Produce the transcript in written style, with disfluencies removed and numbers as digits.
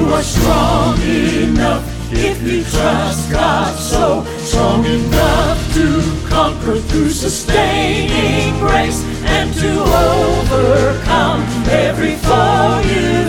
You are strong enough if you trust God, so strong enough to conquer through sustaining grace and to overcome every foe you